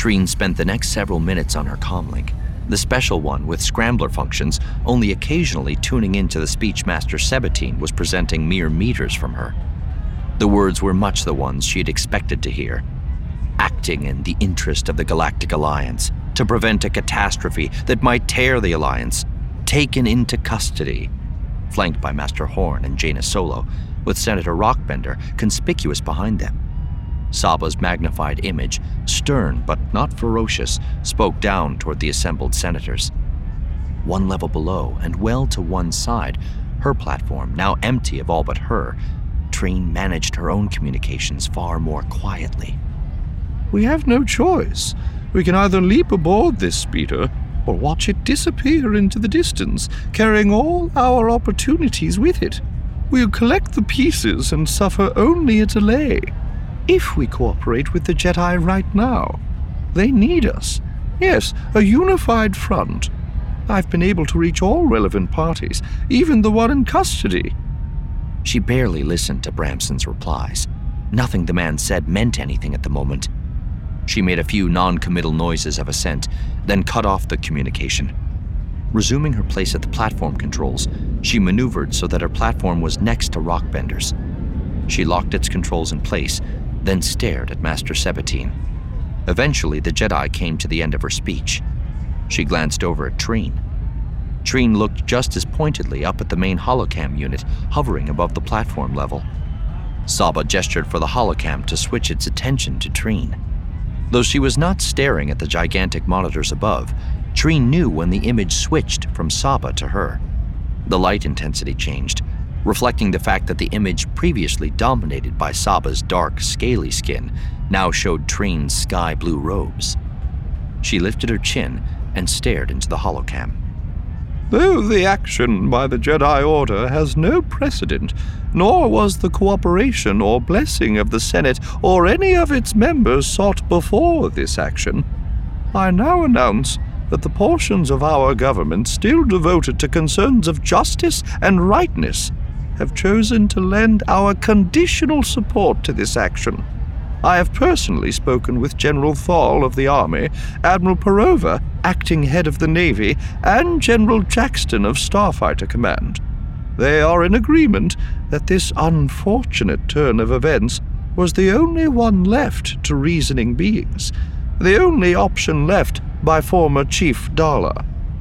Trine spent the next several minutes on her comlink, the special one with scrambler functions, only occasionally tuning into the Speechmaster Sebatine was presenting mere meters from her. The words were much the ones she had expected to hear. Acting in the interest of the Galactic Alliance, to prevent a catastrophe that might tear the Alliance, taken into custody, flanked by Master Horn and Jaina Solo, with Senator Rockbender conspicuous behind them. Saba's magnified image, stern but not ferocious, spoke down toward the assembled senators. One level below and well to one side, her platform now empty of all but her, Trine managed her own communications far more quietly. We have no choice. We can either leap aboard this speeder or watch it disappear into the distance, carrying all our opportunities with it. We'll collect the pieces and suffer only a delay. If we cooperate with the Jedi right now, they need us. Yes, a unified front. I've been able to reach all relevant parties, even the one in custody. She barely listened to Bramson's replies. Nothing the man said meant anything at the moment. She made a few non-committal noises of assent, then cut off the communication. Resuming her place at the platform controls, she maneuvered so that her platform was next to Rockbender's. She locked its controls in place, then stared at Master Sebatine. Eventually, the Jedi came to the end of her speech. She glanced over at Trine. Trine looked just as pointedly up at the main holocam unit hovering above the platform level. Saba gestured for the holocam to switch its attention to Trine. Though she was not staring at the gigantic monitors above, Trine knew when the image switched from Saba to her. The light intensity changed, reflecting the fact that the image previously dominated by Saba's dark, scaly skin now showed Trine's sky blue robes. She lifted her chin and stared into the holocam. Though the action by the Jedi Order has no precedent, nor was the cooperation or blessing of the Senate or any of its members sought before this action, I now announce that the portions of our government still devoted to concerns of justice and rightness have chosen to lend our conditional support to this action. I have personally spoken with General Thal of the Army, Admiral Perova, acting head of the Navy, and General Jackson of Starfighter Command. They are in agreement that this unfortunate turn of events was the only one left to reasoning beings, the only option left by former Chief Dala.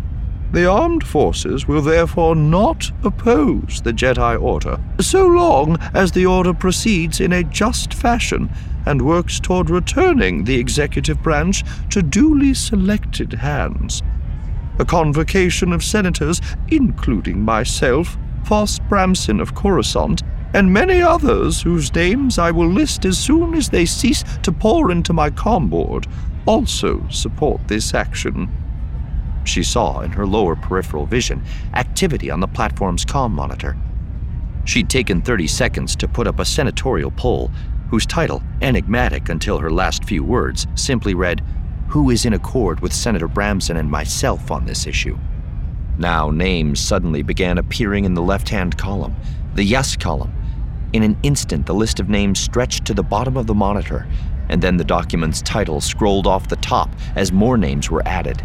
The armed forces will therefore not oppose the Jedi Order, so long as the Order proceeds in a just fashion and works toward returning the executive branch to duly selected hands. A convocation of senators, including myself, Foss Bramson of Coruscant, and many others whose names I will list as soon as they cease to pour into my comboard, also support this action. She saw in her lower peripheral vision activity on the platform's comm monitor. She'd taken 30 seconds to put up a senatorial poll, whose title, enigmatic until her last few words, simply read, "Who is in accord with Senator Bramson and myself on this issue?" Now names suddenly began appearing in the left-hand column, the yes column. In an instant, the list of names stretched to the bottom of the monitor, and then the document's title scrolled off the top as more names were added.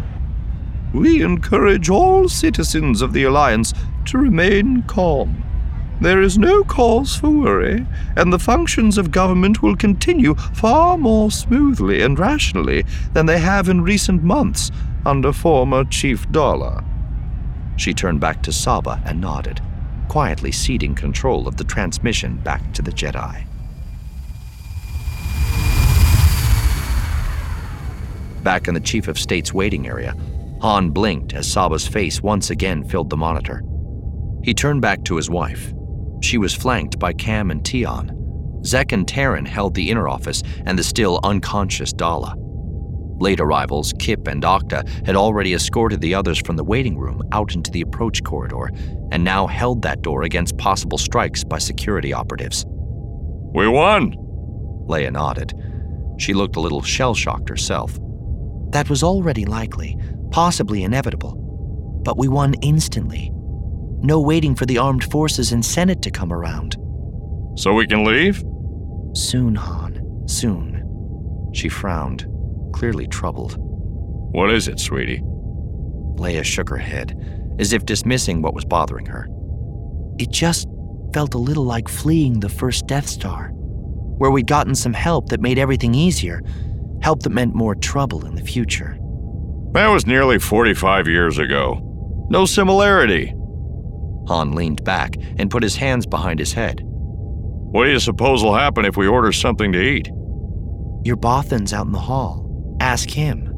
We encourage all citizens of the Alliance to remain calm. There is no cause for worry, and the functions of government will continue far more smoothly and rationally than they have in recent months under former Chief Dala. She turned back to Saba and nodded, quietly ceding control of the transmission back to the Jedi. Back in the Chief of State's waiting area, Han blinked as Saba's face once again filled the monitor. He turned back to his wife. She was flanked by Cam and Tion. Zek and Terran held the inner office and the still unconscious Dala. Late arrivals, Kip and Octa, had already escorted the others from the waiting room out into the approach corridor and now held that door against possible strikes by security operatives. We won! Leia nodded. She looked a little shell-shocked herself. That was already likely, possibly inevitable. But we won instantly. No waiting for the armed forces and Senate to come around. So we can leave? Soon, Han. Soon. She frowned. clearly troubled. What is it, sweetie? Leia shook her head, as if dismissing what was bothering her. It just felt a little like fleeing the first Death Star, where we'd gotten some help that made everything easier, help that meant more trouble in the future. That was nearly 45 years ago. No similarity. Han leaned back and put his hands behind his head. What do you suppose will happen if we order something to eat? Your Bothan's out in the hall. Ask him.